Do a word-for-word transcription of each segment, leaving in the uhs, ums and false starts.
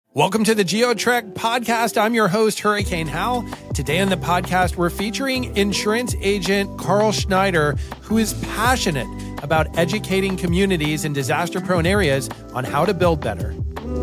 Welcome to the GeoTrek podcast. I'm your host, Hurricane Hal. Today on the podcast, we're featuring insurance agent Carl Schneider, who is passionate about educating communities in disaster-prone areas on how to build better.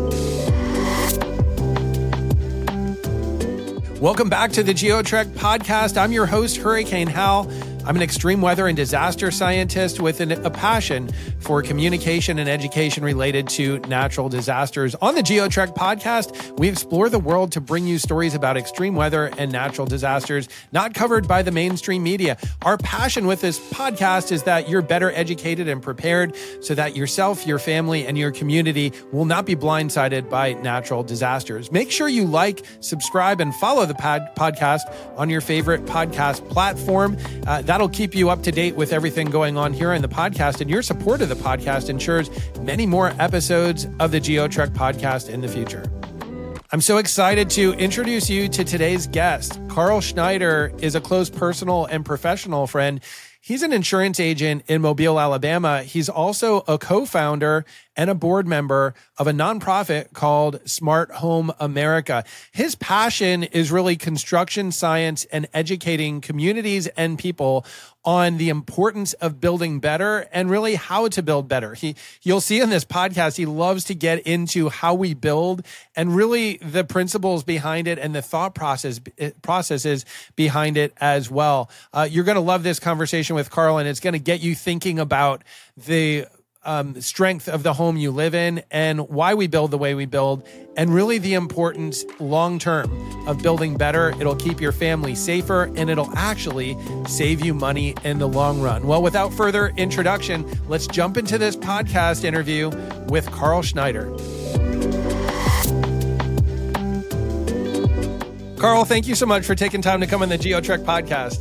Welcome back to the GeoTrek podcast. I'm your host, Hurricane Hal. I'm an extreme weather and disaster scientist with an, a passion for communication and education related to natural disasters. On the GeoTrek podcast, we explore the world to bring you stories about extreme weather and natural disasters not covered by the mainstream media. Our passion with this podcast is that you're better educated and prepared so that yourself, your family, and your community will not be blindsided by natural disasters. Make sure you like, subscribe, and follow the pod- podcast on your favorite podcast platform. Uh, That'll keep you up to date with everything going on here in the podcast, and your support of the podcast ensures many more episodes of the GeoTrek podcast in the future. I'm so excited to introduce you to today's guest. Carl Schneider is a close personal and professional friend. He's an insurance agent in Mobile, Alabama. He's also a co-founder and a board member of a nonprofit called Smart Home America. His passion is really construction science and educating communities and people on the importance of building better and really how to build better. He, you'll see in this podcast, he loves to get into how we build and really the principles behind it and the thought process processes behind it as well. Uh, you're going to love this conversation with Carl, and it's going to get you thinking about the Um, strength of the home you live in and why we build the way we build, and really the importance long-term of building better. It'll keep your family safer and it'll actually save you money in the long run. Well, without further introduction, let's jump into this podcast interview with Carl Schneider. Carl, thank you so much for taking time to come on the GeoTrek podcast.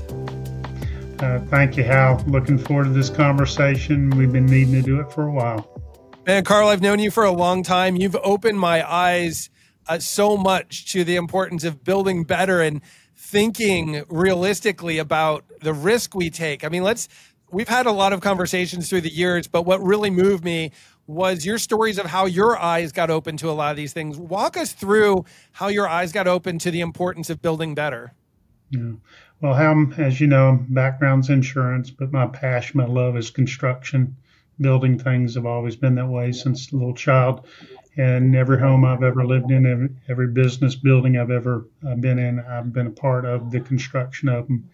Uh, thank you, Hal. Looking forward to this conversation. We've been needing to do it for a while. Man, Carl, I've known you for a long time. You've opened my eyes uh, so much to the importance of building better and thinking realistically about the risk we take. I mean, let's, we've had a lot of conversations through the years, but what really moved me was your stories of how your eyes got open to a lot of these things. Walk us through how your eyes got open to the importance of building better. Yeah. Well, Hal, as you know, background's insurance, but my passion, my love is construction. Building things have always been that way since a little child. And every home I've ever lived in, every, every business building I've ever uh, been in, I've been a part of the construction of them.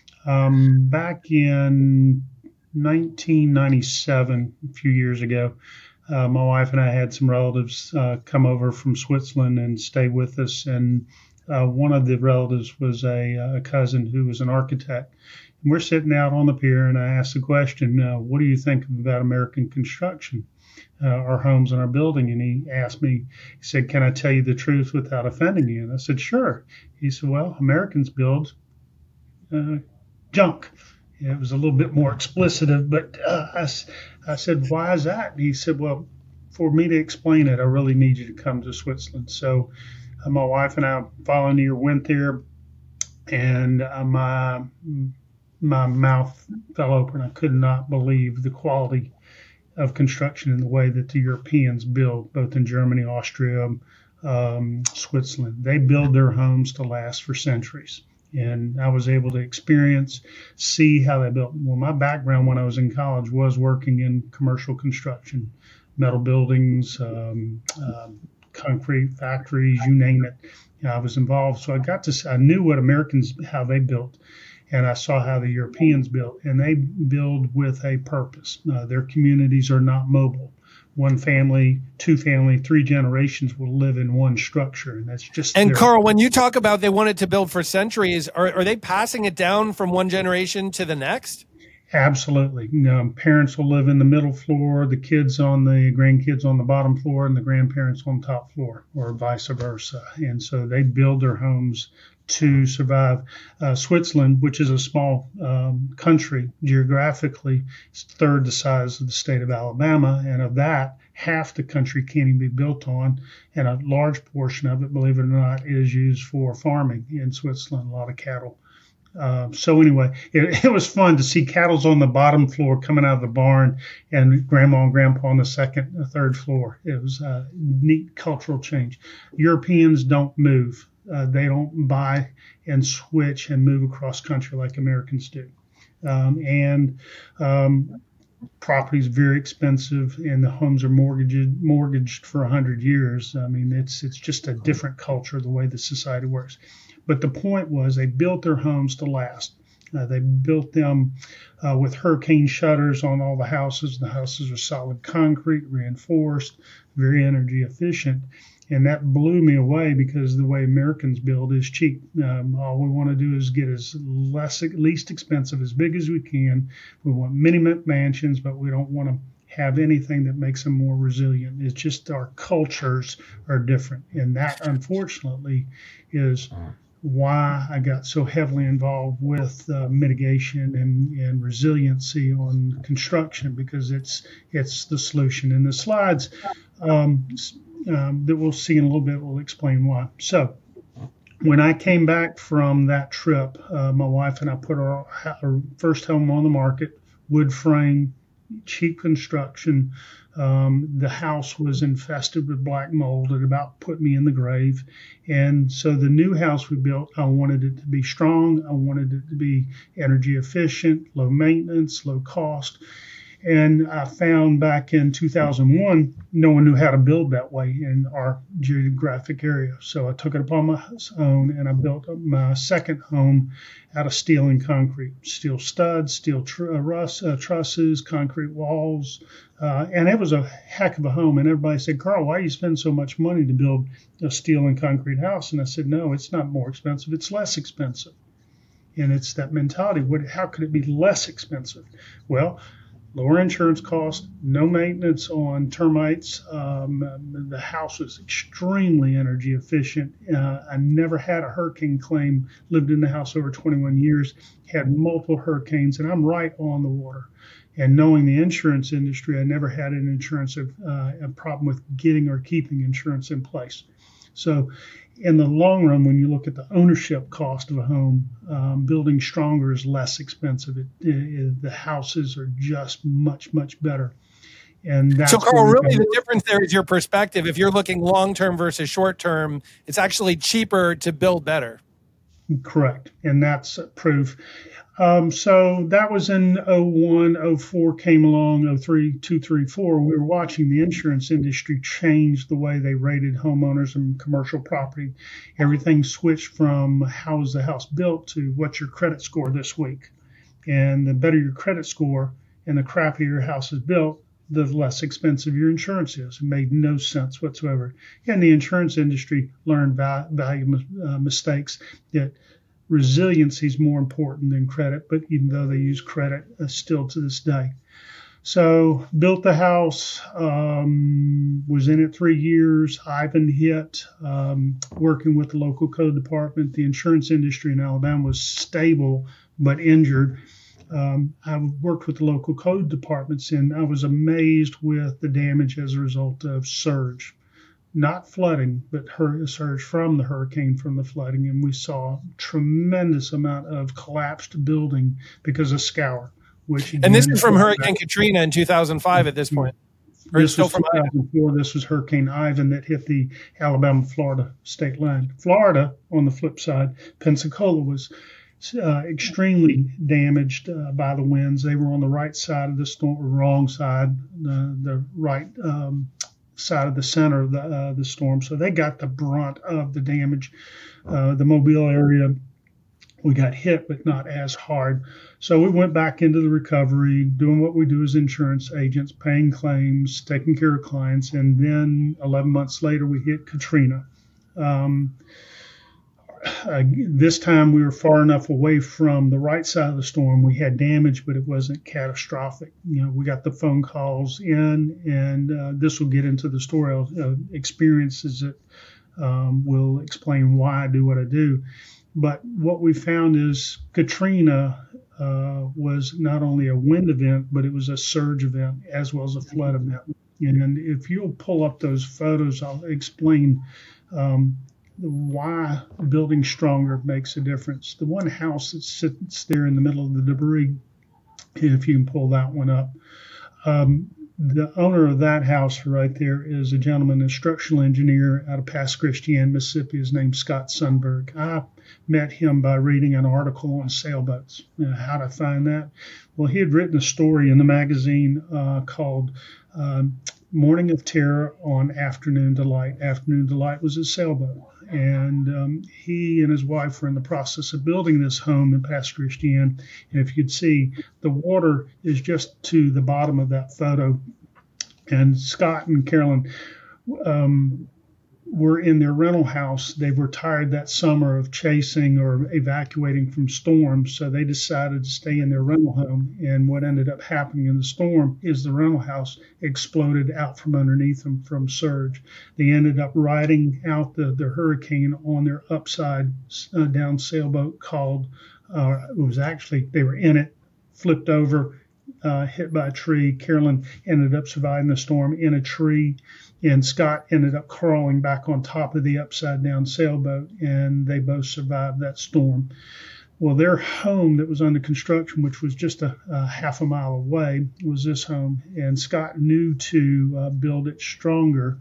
Um, back in nineteen ninety-seven, a few years ago, uh, my wife and I had some relatives uh, come over from Switzerland and stay with us. And Uh, one of the relatives was a, a cousin who was an architect. And we're sitting out on the pier, and I asked the question, uh, what do you think about American construction, uh, our homes and our building? And he asked me, he said, can I tell you the truth without offending you? And I said, sure. He said, well, Americans build uh, junk. It was a little bit more explicit, but uh, I, I said, why is that? And he said, well, for me to explain it, I really need you to come to Switzerland. So Uh, my wife and I, following year, went there, and uh, my my mouth fell open. I could not believe the quality of construction and the way that the Europeans build, both in Germany, Austria, um, Switzerland. They build their homes to last for centuries. And I was able to experience, see how they built. Well, my background when I was in college was working in commercial construction, metal buildings, um, um, concrete factories, you name it. You know, I was involved. So I got to, I knew what Americans, how they built, and I saw how the Europeans built, and they build with a purpose. Uh, their communities are not mobile. One family, two family, three generations will live in one structure, and that's just. And their- Carl, when you talk about they wanted to build for centuries, are, are they passing it down from one generation to the next? Absolutely. You know, parents will live in the middle floor, the kids on the grandkids on the bottom floor, and the grandparents on the top floor, or vice versa. And so they build their homes to survive. Uh, Switzerland, which is a small um, country geographically, is third the size of the state of Alabama, and of that, half the country can't even be built on, and a large portion of it, believe it or not, is used for farming in Switzerland, a lot of cattle. Uh, so anyway, it, it was fun to see cattle's on the bottom floor coming out of the barn and grandma and grandpa on the second or third floor. It was a neat cultural change. Europeans don't move. Uh, they don't buy and switch and move across country like Americans do. Um, and um, property is very expensive, and the homes are mortgaged mortgaged for a hundred years. I mean, it's it's just a different culture, the way the society works. But the point was, they built their homes to last. Uh, they built them uh, with hurricane shutters on all the houses. The houses are solid concrete, reinforced, very energy efficient. And that blew me away, because the way Americans build is cheap. Um, all we want to do is get as less, least expensive, as big as we can. We want mini mansions, but we don't want to have anything that makes them more resilient. It's just our cultures are different. And that, unfortunately, is why I got so heavily involved with uh, mitigation and, and resiliency on construction, because it's it's the solution. And the slides um, um, that we'll see in a little bit will explain why. So when I came back from that trip, uh, my wife and I put our, our first home on the market, wood frame, cheap construction. Um, the house was infested with black mold. It about put me in the grave. And so the new house we built, I wanted it to be strong. I wanted it to be energy efficient, low maintenance, low cost. And I found back in two thousand one, no one knew how to build that way in our geographic area. So I took it upon my own, and I built my second home out of steel and concrete, steel studs, steel tr- uh, russ, uh, trusses, concrete walls. Uh, and it was a heck of a home. And everybody said, Carl, why do you spend so much money to build a steel and concrete house? And I said, no, it's not more expensive. It's less expensive. And it's that mentality. What, how could it be less expensive? Well, lower insurance costs, no maintenance on termites. Um, the house was extremely energy efficient. Uh, I never had a hurricane claim, lived in the house over twenty-one years, had multiple hurricanes, and I'm right on the water. And knowing the insurance industry, I never had an insurance uh, a problem with getting or keeping insurance in place. So in the long run, when you look at the ownership cost of a home, um, building stronger is less expensive. It, it, the houses are just much, much better. And that's so, Carl, really the difference there is your perspective. If you're looking long-term versus short-term, it's actually cheaper to build better. Correct. And that's proof. Um, so that was in oh one, oh four came along, oh three, two, three, four. We were watching the insurance industry change the way they rated homeowners and commercial property. Everything switched from how was the house built to what's your credit score this week. And the better your credit score and the crappier your house is built, the less expensive your insurance is. It made no sense whatsoever. And the insurance industry learned val- value uh, mistakes that resiliency is more important than credit, but even though they use credit uh, still to this day. So built the house, um, was in it three years. Ivan hit, um, working with the local code department. The insurance industry in Alabama was stable but injured. Um, I worked with the local code departments, and I was amazed with the damage as a result of surge. Not flooding, but hur- surge from the hurricane, from the flooding. And we saw tremendous amount of collapsed building because of scour. Which again, and this is from Hurricane Katrina in two thousand five at this point. Or this still was from two thousand four. This was Hurricane Ivan that hit the Alabama-Florida state line. Florida, on the flip side, Pensacola was uh, extremely damaged uh, by the winds. They were on the right side of the storm, or wrong side, the, the right um side of the center of the, uh, the storm. So they got the brunt of the damage. Uh, the Mobile area, we got hit, but not as hard. So we went back into the recovery, doing what we do as insurance agents, paying claims, taking care of clients. And then eleven months later, we hit Katrina. Um, Uh, this time we were far enough away from the right side of the storm. We had damage, but it wasn't catastrophic. You know, we got the phone calls in, and uh, this will get into the story of uh, experiences that um, will explain why I do what I do. But what we found is Katrina uh, was not only a wind event, but it was a surge event as well as a flood event. And if you'll pull up those photos, I'll explain um, why building stronger makes a difference. The one house that sits there in the middle of the debris, if you can pull that one up, um, the owner of that house right there is a gentleman, an instructional engineer out of Pass Christian, Mississippi. His name's Scott Sundberg. I met him by reading an article on sailboats. You know, how to find that? Well, he had written a story in the magazine uh, called um, Morning of Terror on Afternoon Delight. Afternoon Delight was a sailboat. And um, he and his wife were in the process of building this home in Pass Christian. And if you'd see, the water is just to the bottom of that photo. And Scott and Carolyn um, were in their rental house. They were tired that summer of chasing or evacuating from storms, so they decided to stay in their rental home. And what ended up happening in the storm is the rental house exploded out from underneath them from surge. They ended up riding out the, the hurricane on their upside uh, down sailboat called, uh, it was actually, they were in it, flipped over, uh, hit by a tree. Carolyn ended up surviving the storm in a tree. And Scott ended up crawling back on top of the upside down sailboat, and they both survived that storm. Well, their home that was under construction, which was just a, a half a mile away, was this home. And Scott knew to uh, build it stronger.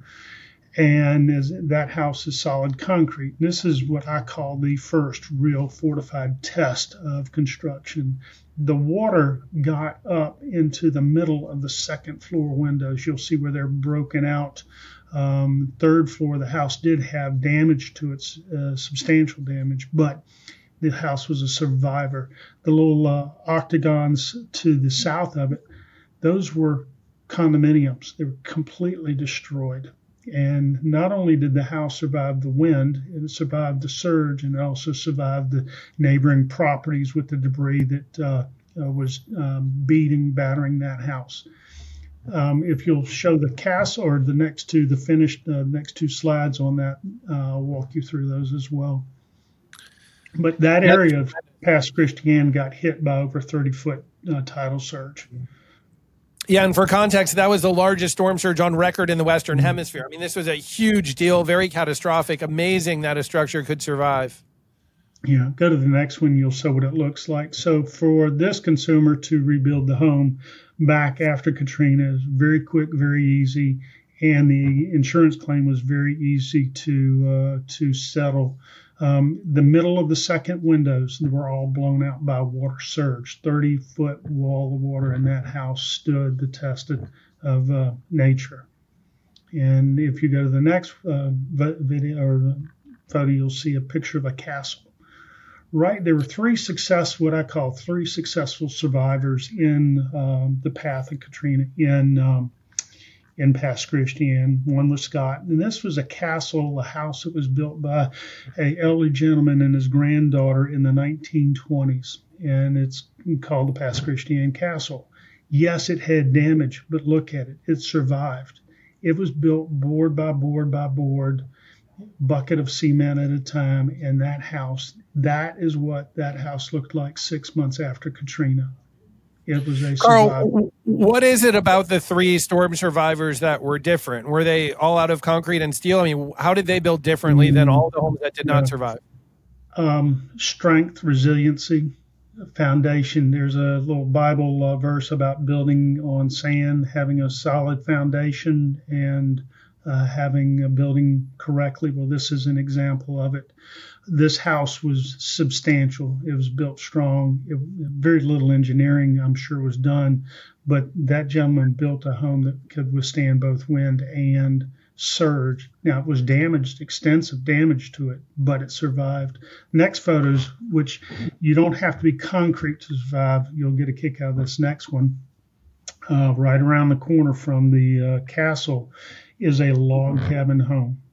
And as that house is solid concrete. This is what I call the first real fortified test of construction. The water got up into the middle of the second floor windows. You'll see where they're broken out. Um, third floor, the house did have damage to it, uh, substantial damage, but the house was a survivor. The little uh, octagons to the south of it, those were condominiums. They were completely destroyed. And not only did the house survive the wind, it survived the surge, and it also survived the neighboring properties with the debris that uh, uh, was um, beating, battering that house. Um, if you'll show the castle or the next two, the finished uh, next two slides on that, uh, I'll walk you through those as well. But that area of Pass Christian got hit by over thirty foot uh, tidal surge. Yeah, and for context, that was the largest storm surge on record in the Western Hemisphere. I mean, this was a huge deal, very catastrophic, amazing that a structure could survive. Yeah, go to the next one, you'll see what it looks like. So for this consumer to rebuild the home back after Katrina is very quick, very easy, and the insurance claim was very easy to uh, to settle. Um, the middle of the second windows were all blown out by water surge. thirty foot wall of water in that house stood the test of, of uh, nature. And if you go to the next uh, video or photo, you'll see a picture of a castle. Right, there were three success, what I call three successful survivors in um, the path of Katrina in um, in Pass Christian. One was Scott, and this was a castle, a house that was built by an elderly gentleman and his granddaughter in the nineteen twenties, and it's called the Pass Christian Castle. Yes, it had damage, but look at it, it survived. It was built board by board by board, bucket of cement at a time, and that house, that is what that house looked like six months after Katrina. It was a Carl, survival. What is it about the three storm survivors that were different? Were they all out of concrete and steel? I mean, how did they build differently than all the homes that did not survive? Um, strength, resiliency, foundation. There's a little Bible uh, verse about building on sand, having a solid foundation, and uh, having a building correctly. Well, this is an example of it. This house was substantial. It was built strong. It, very little engineering, I'm sure, was done, but that gentleman built a home that could withstand both wind and surge. Now, it was damaged, extensive damage to it, but it survived. Next photos, which you don't have to be concrete to survive. You'll get a kick out of this next one. Uh, right around the corner from the uh, castle is a log cabin home.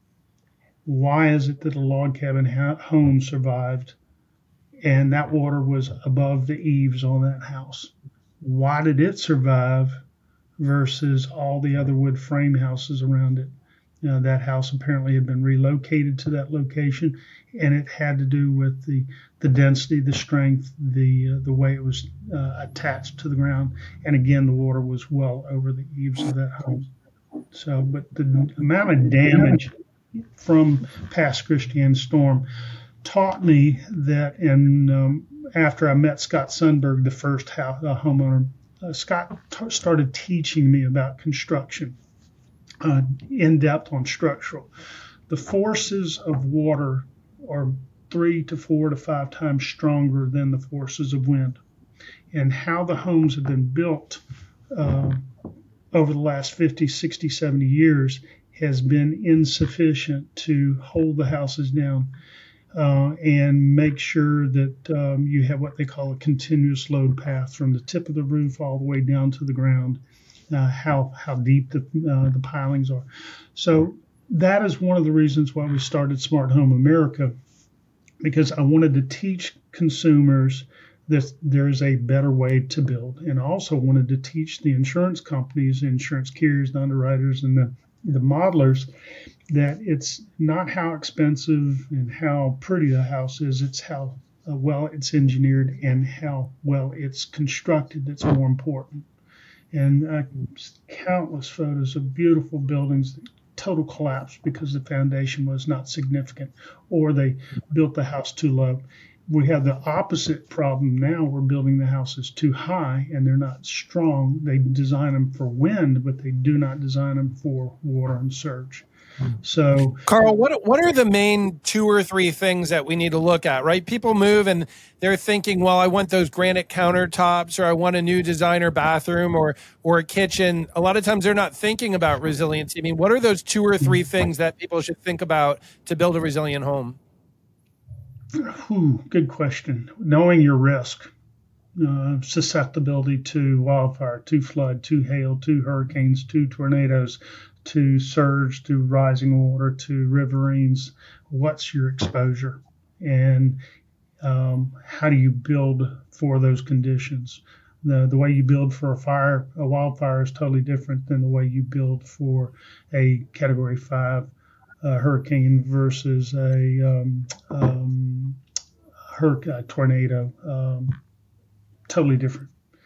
Why is it that a log cabin ha- home survived and that water was above the eaves on that house? Why did it survive versus all the other wood frame houses around it? You know, that house apparently had been relocated to that location, and it had to do with the, the density, the strength, the uh, the way it was uh, attached to the ground. And again, the water was well over the eaves of that home. So, but the amount of damage from past Christian Storm taught me that, and um, after I met Scott Sundberg, the first house, uh, homeowner, uh, Scott t- started teaching me about construction uh, in depth on structural. The forces of water are three to four to five times stronger than the forces of wind. And how the homes have been built uh, over the last fifty, sixty, seventy years has been insufficient to hold the houses down uh, and make sure that um, you have what they call a continuous load path from the tip of the roof all the way down to the ground, uh, how how deep the, uh, the pilings are. So that is one of the reasons why we started Smart Home America, because I wanted to teach consumers that there's a better way to build, and I also wanted to teach the insurance companies, the insurance carriers, the underwriters, and the, the modelers that it's not how expensive and how pretty the house is, it's how uh, well it's engineered and how well it's constructed that's more important. And uh, countless photos of beautiful buildings that total collapse because the foundation was not significant or they built the house too low. We have the opposite problem now. We're building the houses too high and they're not strong. They design them for wind, but they do not design them for water and surge. So, Carl, what what are the main two or three things that we need to look at, right? People move and they're thinking, well, I want those granite countertops, or I want a new designer bathroom or or a kitchen. A lot of times they're not thinking about resiliency. I mean, what are those two or three things that people should think about to build a resilient home? Ooh, good question. Knowing your risk, uh, susceptibility to wildfire, to flood, to hail, to hurricanes, to tornadoes, to surge, to rising water, to riverines. What's your exposure? And um, how do you build for those conditions? The, the way you build for a fire, a wildfire, is totally different than the way you build for a Category five uh, hurricane versus a, um, um, hurricane, a tornado. Um, totally different.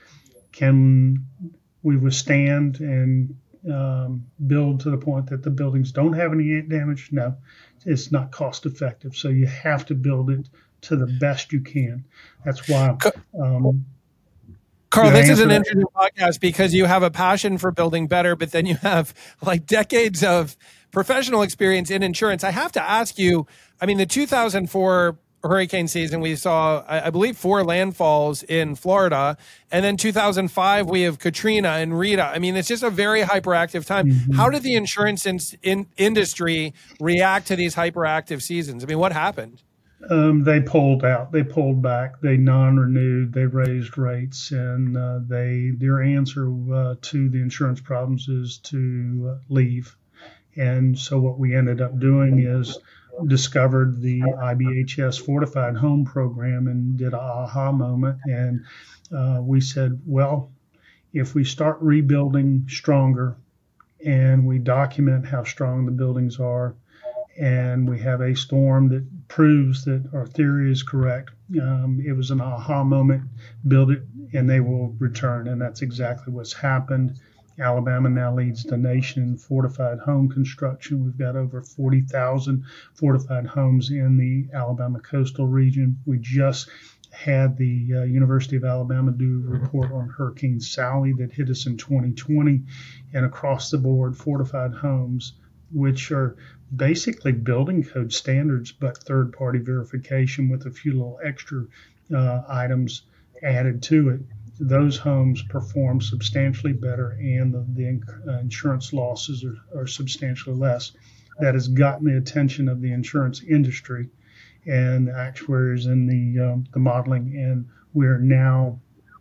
Can we withstand and Um, build to the point that the buildings don't have any damage? No, it's not cost effective. So you have to build it to the best you can. That's why. Um, Carl, this is an interesting podcast because you have a passion for building better, but then you have like decades of professional experience in insurance. I have to ask you, I mean, the two thousand four hurricane season, we saw, I believe, four landfalls in Florida. And then two thousand five, we have Katrina and Rita. I mean, it's just a very hyperactive time. Mm-hmm. How did the insurance in, in industry react to these hyperactive seasons? I mean, what happened? Um, they pulled out. They pulled back. They non-renewed. They raised rates. And uh, they their answer uh, to the insurance problems is to uh, leave. And so what we ended up doing is discovered the I B H S Fortified Home Program and did an aha moment. And uh, we said, well, if we start rebuilding stronger and we document how strong the buildings are and we have a storm that proves that our theory is correct, um, it was an aha moment, build it and they will return. And that's exactly what's happened. Alabama now leads the nation in fortified home construction. We've got over forty thousand fortified homes in the Alabama coastal region. We just had the uh, University of Alabama do a report on Hurricane Sally that hit us in twenty twenty, and across the board, fortified homes, which are basically building code standards, but third-party verification with a few little extra uh, items added to it. Those homes perform substantially better and the, the uh, insurance losses are, are substantially less. That has gotten the attention of the insurance industry and the actuaries in the, um, the modeling, and we're now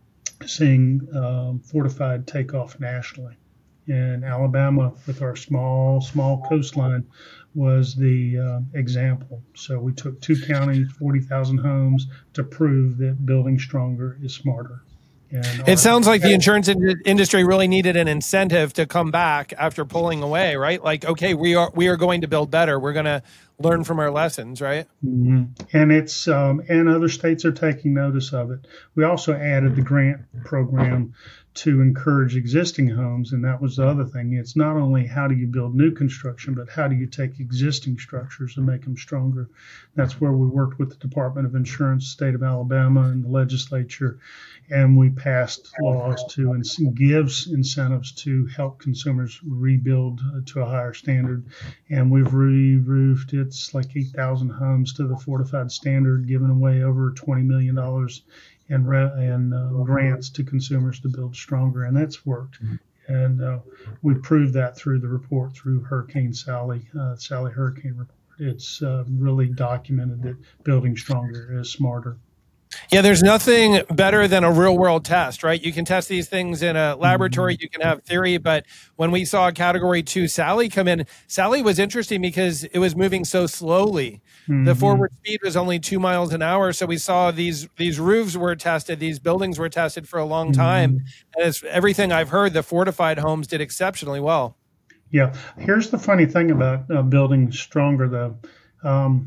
seeing um, fortified take off nationally. And Alabama, with our small, small coastline, was the uh, example. So we took two counties, forty thousand homes to prove that building stronger is smarter. And it sounds like the insurance in- industry really needed an incentive to come back after pulling away, right? Like, okay, we are we are going to build better. We're going to learn from our lessons, right? Mm-hmm. And it's um, and other states are taking notice of it. We also added the grant program to encourage existing homes. And that was the other thing. It's not only how do you build new construction, but how do you take existing structures and make them stronger. That's where we worked with the Department of Insurance, state of Alabama, and the legislature, and we passed laws to and gives incentives to help consumers rebuild uh, to a higher standard. And we've re-roofed, it's like eight thousand homes to the fortified standard, giving away over twenty million dollars and and uh, grants to consumers to build stronger, and that's worked. And uh, we proved that through the report, through Hurricane Sally, uh, Sally Hurricane Report. It's uh, really documented that building stronger is smarter. Yeah, there's nothing better than a real world test, right? You can test these things in a laboratory, you can have theory, but when we saw category two Sally come in, Sally was interesting because it was moving so slowly. Mm-hmm. The forward speed was only two miles an hour. So we saw these these roofs were tested, these buildings were tested for a long time. Mm-hmm. And it's everything I've heard, the fortified homes did exceptionally well. Yeah. Here's the funny thing about uh, building stronger, though. Um,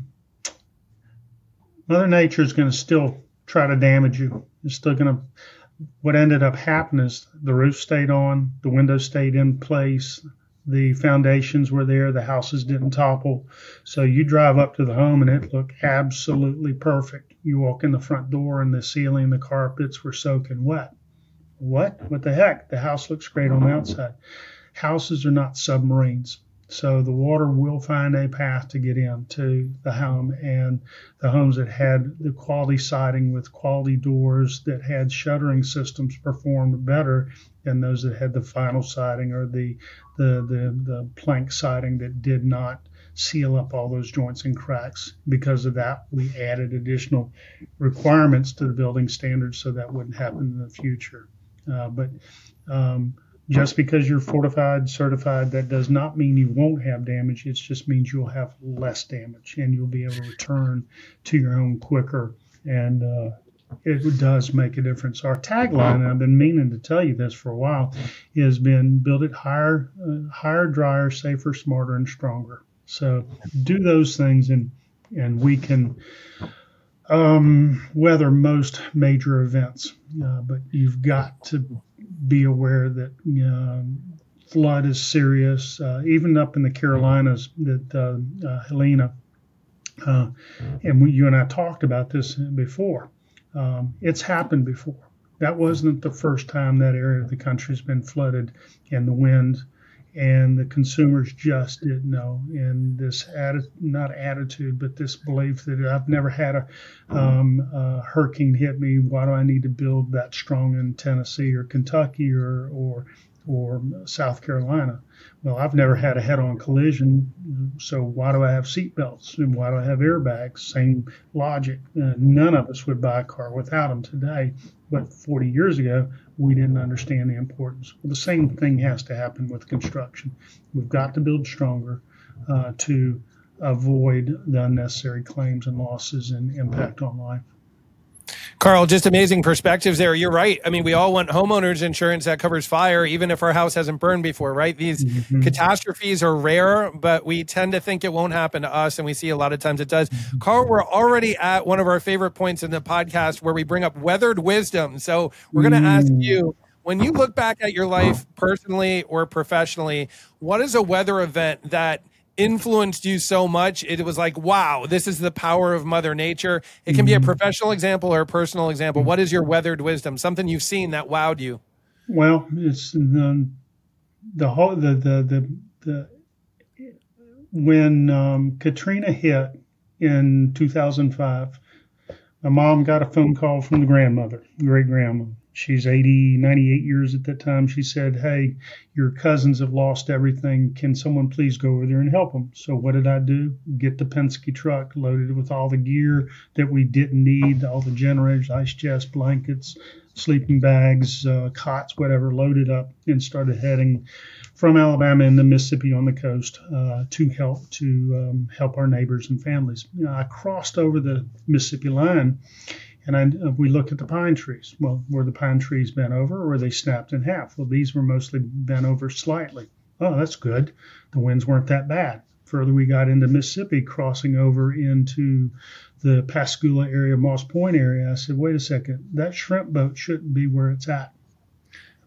Mother Nature is going to still try to damage you. It's still going to, what ended up happening is the roof stayed on, the windows stayed in place, the foundations were there, the houses didn't topple. So you drive up to the home and it looked absolutely perfect. You walk in the front door and the ceiling, the carpets were soaking wet. What? What the heck? The house looks great on the outside. Houses are not submarines. So the water will find a path to get into the home, and the homes that had the quality siding with quality doors that had shuttering systems performed better than those that had the vinyl siding or the the the, the plank siding that did not seal up all those joints and cracks. Because of that, we added additional requirements to the building standards so that wouldn't happen in the future. Uh, but um, Just because you're fortified, certified, that does not mean you won't have damage. It just means you'll have less damage and you'll be able to return to your home quicker. And uh, it does make a difference. Our tagline, and I've been meaning to tell you this for a while, has been build it higher, uh, higher, drier, safer, smarter, and stronger. So do those things and and we can um, weather most major events. Uh, but you've got to be aware that um, flood is serious, uh, even up in the Carolinas, that uh, uh, Helena, uh, and we, you and I talked about this before. Um, it's happened before. That wasn't the first time that area of the country has been flooded, and the wind, and the consumers just didn't know. And this atti- not attitude, but this belief that I've never had a um, uh, hurricane hit me. Why do I need to build that strong in Tennessee or Kentucky or or or South Carolina? Well, I've never had a head-on collision, so why do I have seatbelts and why do I have airbags? Same logic. Uh, none of us would buy a car without them today, but forty years ago, we didn't understand the importance. Well, the same thing has to happen with construction. We've got to build stronger uh, to avoid the unnecessary claims and losses and impact on life. Carl, just amazing perspectives there. You're right. I mean, we all want homeowners insurance that covers fire, even if our house hasn't burned before, right? These mm-hmm. catastrophes are rare, but we tend to think it won't happen to us, and we see a lot of times it does. Mm-hmm. Carl, we're already at one of our favorite points in the podcast where we bring up weathered wisdom. So we're going to mm-hmm. ask you, when you look back at your life personally or professionally, what is a weather event that influenced you so much it was like, wow, this is the power of Mother Nature? It can be a professional example or a personal example. What is your weathered wisdom, something you've seen that wowed you? Well, it's the the whole the the the, the when um, Katrina hit in two thousand five, my mom got a phone call from the grandmother, great grandma. She's eighty, ninety-eight years at that time. She said, hey, your cousins have lost everything. Can someone please go over there and help them? So what did I do? Get the Penske truck loaded with all the gear that we didn't need, all the generators, ice chests, blankets, sleeping bags, uh, cots, whatever, loaded up and started heading from Alabama into Mississippi on the coast uh, to help to um, help our neighbors and families. You know, I crossed over the Mississippi line. And I, we looked at the pine trees. Well, were the pine trees bent over or were they snapped in half? Well, these were mostly bent over slightly. Oh, that's good. The winds weren't that bad. Further, we got into Mississippi, crossing over into the Pascagoula area, Moss Point area. I said, wait a second, that shrimp boat shouldn't be where it's at.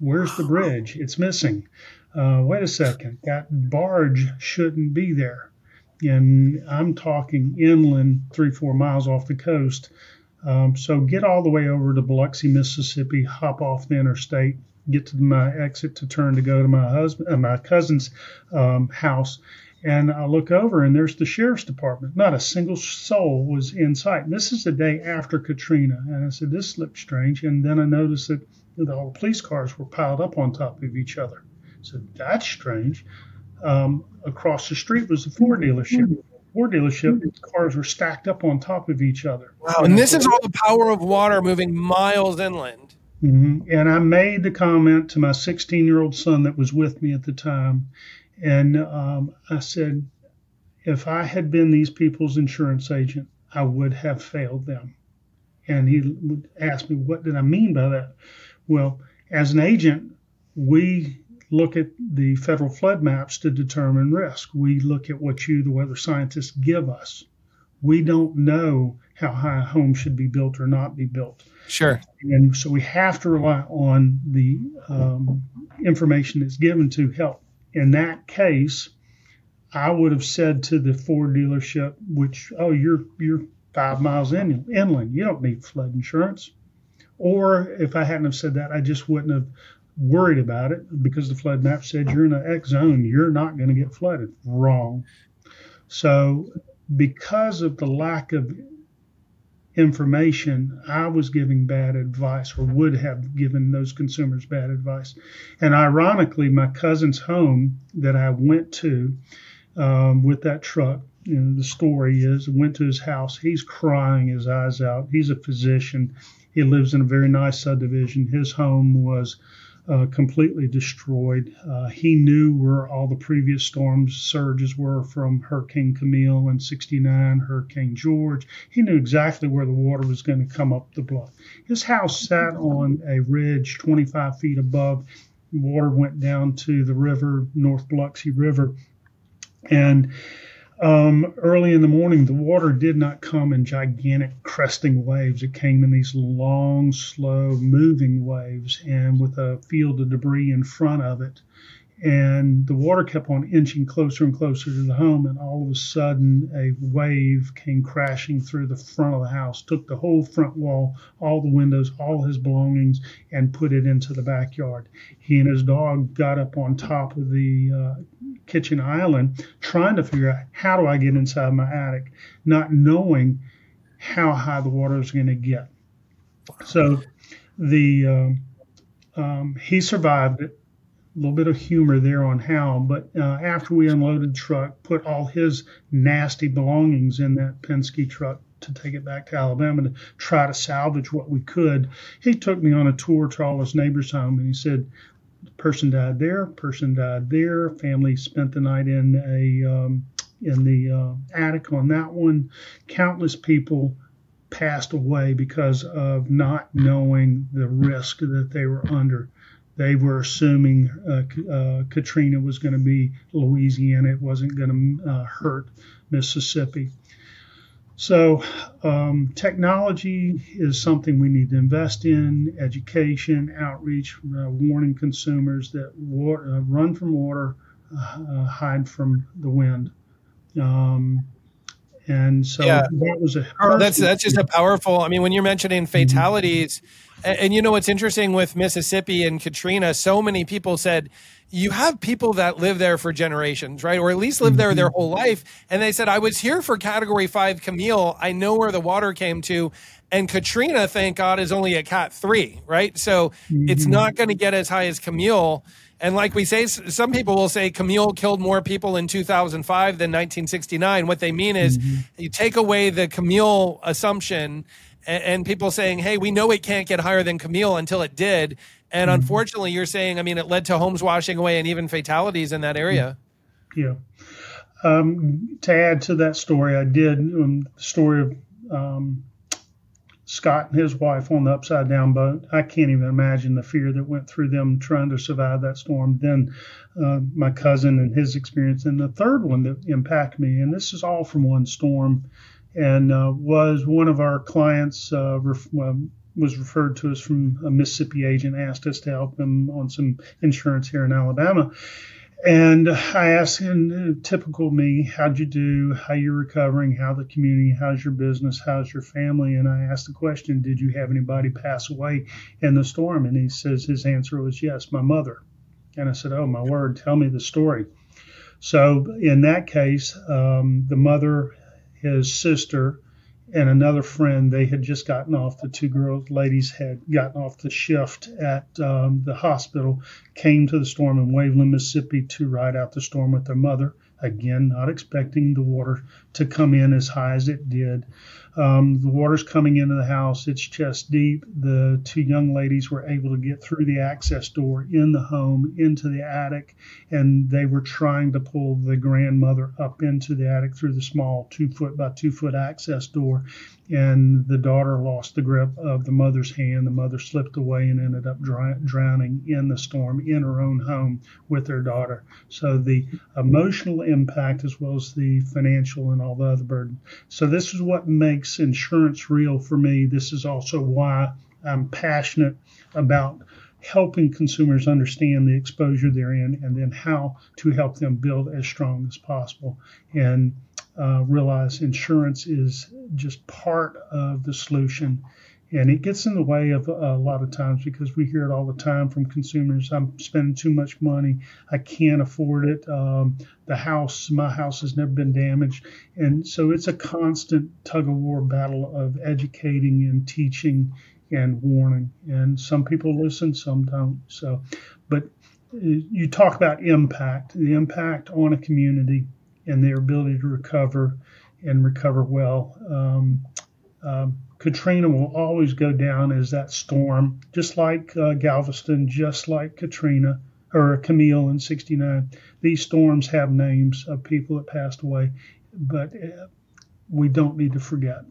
Where's the bridge? It's missing. Uh, wait a second. That barge shouldn't be there. And I'm talking inland, three, four miles off the coast. Um, so get all the way over to Biloxi, Mississippi, hop off the interstate, get to my exit to turn to go to my husband, uh, my cousin's um, house. And I look over, and there's the sheriff's department. Not a single soul was in sight. And this is the day after Katrina. And I said, this looks strange. And then I noticed that all the police cars were piled up on top of each other. So that's strange. Um, across the street was the Ford dealership. Ford dealership, cars were stacked up on top of each other. Wow. And this is all the power of water moving miles inland. Mm-hmm. And I made the comment to my sixteen-year-old son that was with me at the time. And um, I said, if I had been these people's insurance agent, I would have failed them. And he would ask me, what did I mean by that? Well, as an agent, we look at the federal flood maps to determine risk. We look at what you, the weather scientists, give us. We don't know how high a home should be built or not be built. Sure. And so we have to rely on the um, information that's given to help. In that case, I would have said to the Ford dealership, which, oh, you're you're five miles in, inland. You don't need flood insurance. Or if I hadn't have said that, I just wouldn't have worried about it because the flood map said you're in an X zone. You're not going to get flooded. Wrong. So because of the lack of information, I was giving bad advice, or would have given those consumers bad advice. And ironically, my cousin's home that I went to um, with that truck, you know, the story is, I went to his house. He's crying his eyes out. He's a physician. He lives in a very nice subdivision. His home was uh, completely destroyed. Uh, he knew where all the previous storms surges were from Hurricane Camille in sixty-nine, Hurricane George. He knew exactly where the water was going to come up the bluff. His house sat on a ridge twenty-five feet above. Water went down to the river, North Biloxi River. And Um, early in the morning, the water did not come in gigantic cresting waves. It came in these long, slow moving waves and with a field of debris in front of it. And the water kept on inching closer and closer to the home. And all of a sudden, a wave came crashing through the front of the house, took the whole front wall, all the windows, all his belongings, and put it into the backyard. He and his dog got up on top of the uh, kitchen island, trying to figure out, how do I get inside my attic, not knowing how high the water was going to get. So the um, um, he survived it. A little bit of humor there on how, but uh, after we unloaded the truck, put all his nasty belongings in that Penske truck to take it back to Alabama to try to salvage what we could, he took me on a tour to all his neighbors' home, and he said, person died there, person died there, family spent the night in a um, in the uh, attic on that one. Countless people passed away because of not knowing the risk that they were under. They were assuming uh, uh, Katrina was going to be Louisiana. It wasn't going to uh, hurt Mississippi. So um, technology is something we need to invest in, education, outreach, uh, warning consumers that water, uh, run from water, uh, hide from the wind. Um, and so yeah. that was a oh, that's that's just a powerful. I mean, when you're mentioning fatalities, mm-hmm. and, and you know what's interesting with Mississippi and Katrina, so many people said you have people that live there for generations, right, or at least live there their whole life, and they said, I was here for Category Five Camille. I know where the water came to. And Katrina, thank God, is only a Cat three, right? So mm-hmm. it's not going to get as high as Camille. And like we say, some people will say Camille killed more people in two thousand five than nineteen sixty-nine. What they mean is mm-hmm. you take away the Camille assumption and, and people saying, hey, we know it can't get higher than Camille until it did. And mm-hmm. unfortunately, you're saying, I mean, it led to homes washing away and even fatalities in that area. Yeah. Um, to add to that story, I did um, the story of um, Scott and his wife on the upside down boat. I can't even imagine the fear that went through them trying to survive that storm. Then uh, my cousin and his experience. And the third one that impacted me, and this is all from one storm, and uh, was one of our clients' uh, ref- um, was referred to us from a Mississippi agent, asked us to help him on some insurance here in Alabama. And I asked him, typical me, how'd you do? How you recovering? How the community? How's your business? How's your family? And I asked the question, did you have anybody pass away in the storm? And he says his answer was yes, my mother. And I said, oh, my word, tell me the story. So in that case, um, the mother, his sister, and another friend, they had just gotten off, the two girls, ladies had gotten off the shift at um, the hospital, came to the storm in Waveland, Mississippi to ride out the storm with their mother. Again, not expecting the water to come in as high as it did. Um, the water's coming into the house. It's chest deep. The two young ladies were able to get through the access door in the home, into the attic, and they were trying to pull the grandmother up into the attic through the small two foot by two foot access door. And the daughter lost the grip of the mother's hand. The mother slipped away and ended up dry, drowning in the storm in her own home with her daughter. So the emotional impact as well as the financial and all the other burden. So this is what makes insurance real for me. This is also why I'm passionate about helping consumers understand the exposure they're in and then how to help them build as strong as possible. And Uh, realize insurance is just part of the solution. And it gets in the way of a lot of times because we hear it all the time from consumers. I'm spending too much money. I can't afford it. Um, the house, my house has never been damaged. And so it's a constant tug of war battle of educating and teaching and warning. And some people listen, some don't. So, but you talk about impact, the impact on a community and their ability to recover and recover well. Um, um, Katrina will always go down as that storm, just like uh, Galveston, just like Katrina or Camille in sixty-nine. These storms have names of people that passed away, but uh, we don't need to forget.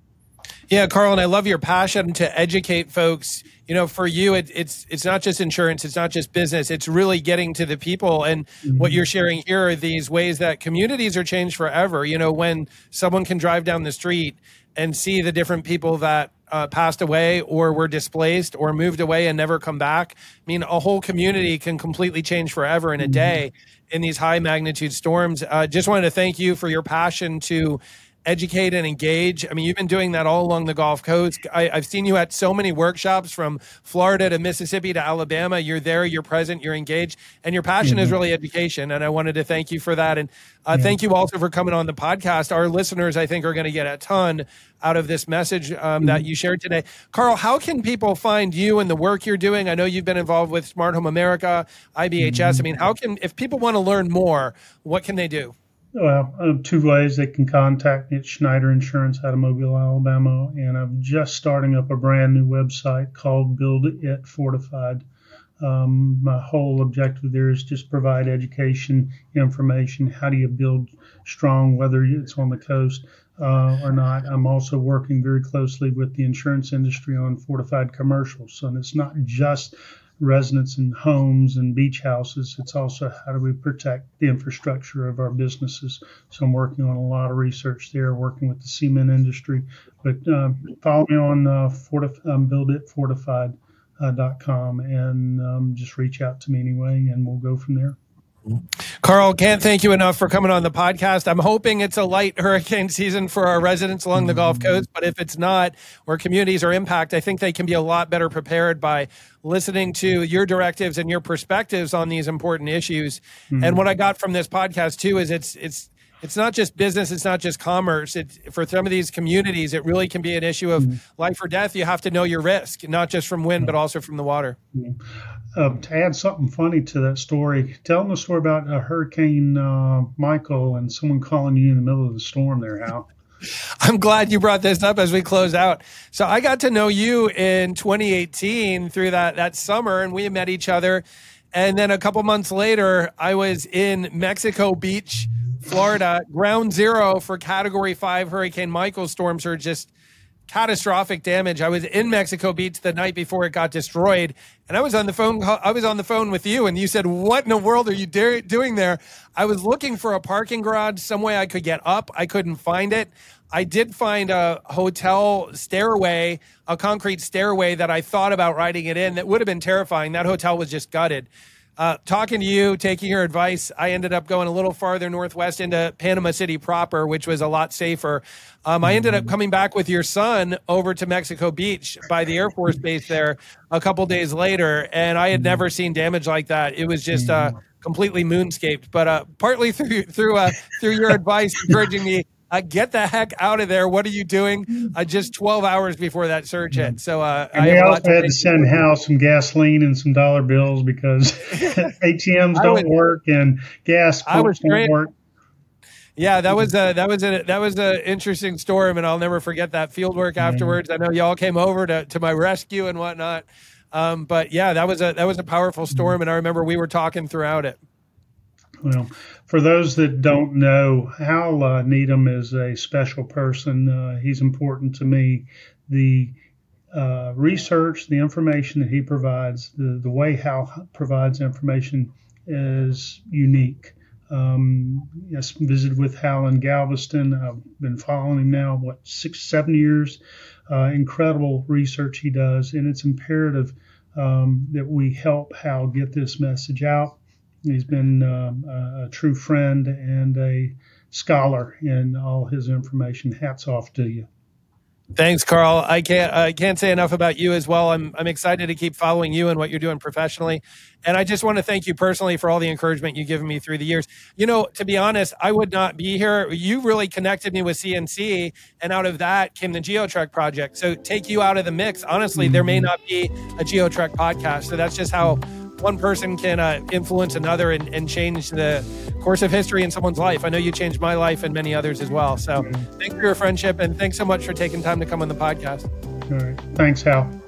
Yeah, Carl, and I love your passion to educate folks. You know, for you, it, it's it's not just insurance, it's not just business, it's really getting to the people. And mm-hmm. what you're sharing here are these ways that communities are changed forever. You know, when someone can drive down the street and see the different people that uh, passed away or were displaced or moved away and never come back. I mean, a whole community can completely change forever in a day in these high magnitude storms. Uh, just wanted to thank you for your passion to educate and engage. I mean, you've been doing that all along the Gulf Coast. I, I've seen you at so many workshops from Florida to Mississippi to Alabama. You're there, you're present, you're engaged, and your passion mm-hmm. is really education. And I wanted to thank you for that. And uh, yeah. thank you also for coming on the podcast. Our listeners, I think, are going to get a ton out of this message um, mm-hmm. that you shared today. Carl, how can people find you and the work you're doing? I know you've been involved with Smart Home America, I B H S. Mm-hmm. I mean, how can, if people want to learn more, what can they do? Well, uh, two ways. They can contact me at Schneider Insurance out of Mobile, Alabama, and I'm just starting up a brand new website called Build It Fortified. Um, my whole objective there is just provide education, information. How do you build strong, whether it's on the coast uh, or not? I'm also working very closely with the insurance industry on fortified commercials. So it's not just residents and homes and beach houses. It's also how do we protect the infrastructure of our businesses. So I'm working on a lot of research there, working with the cement industry. But uh, follow me on uh, fortif- um, build it fortified dot com and um, just reach out to me anyway, and we'll go from there. Carl, can't thank you enough for coming on the podcast. I'm hoping it's a light hurricane season for our residents along the Gulf Coast, but if it's not, where communities are impacted, I think they can be a lot better prepared by listening to your directives and your perspectives on these important issues. Mm-hmm. And what I got from this podcast too is it's it's it's not just business, it's not just commerce. It, for some of these communities, it really can be an issue of mm-hmm. life or death. You have to know your risk, not just from wind, but also from the water. Mm-hmm. Uh, to add something funny to that story, tell them the story about uh, Hurricane uh, Michael and someone calling you in the middle of the storm there, Hal. I'm glad you brought this up as we close out. So I got to know you in twenty eighteen through that, that summer, and we met each other. And then a couple months later, I was in Mexico Beach, Florida, ground zero for Category five Hurricane Michael storm surge, just catastrophic damage. I was in Mexico Beach the night before it got destroyed, and I was on the phone. I was on the phone with you, and you said, "What in the world are you de- doing there?" I was looking for a parking garage, some way I could get up. I couldn't find it. I did find a hotel stairway, a concrete stairway that I thought about writing it in that would have been terrifying. That hotel was just gutted. Uh, talking to you, taking your advice, I ended up going a little farther northwest into Panama City proper, which was a lot safer. Um, I ended up coming back with your son over to Mexico Beach by the Air Force Base there a couple days later, and I had never seen damage like that. It was just uh, completely moonscaped. But uh, partly through through uh, through your advice, encouraging me, Uh, get the heck out of there. What are you doing? Uh, just twelve hours before that surge hit. So uh, and I we also to had to send Hal some gasoline and some dollar bills because A T Ms don't was, work and gas pumps don't work. Yeah, that was a, that was a, that was an interesting storm, and I'll never forget that field work afterwards. I know y'all came over to, to my rescue and whatnot. Um, but yeah, that was a that was a powerful storm, and I remember we were talking throughout it. Well, for those that don't know, Hal uh, Needham is a special person. Uh, he's important to me. The uh, research, the information that he provides, the, the way Hal provides information is unique. Um, yes, visited with Hal in Galveston. I've been following him now, what, six, seven years. Uh, incredible research he does, and it's imperative um, that we help Hal get this message out. He's been um, a, a true friend and a scholar in all his information. Hats off to you. Thanks, Carl. I can't I can't say enough about you as well. I'm I'm excited to keep following you and what you're doing professionally. And I just want to thank you personally for all the encouragement you've given me through the years. You know, to be honest, I would not be here. You really connected me with C N C, and out of that came the GeoTrek project. So take you out of the mix. Honestly, mm-hmm. there may not be a GeoTrek podcast. So that's just how one person can uh, influence another and, and change the course of history in someone's life. I know you changed my life and many others as well. So thanks for your friendship, and thanks so much for taking time to come on the podcast. All right. Thanks, Hal.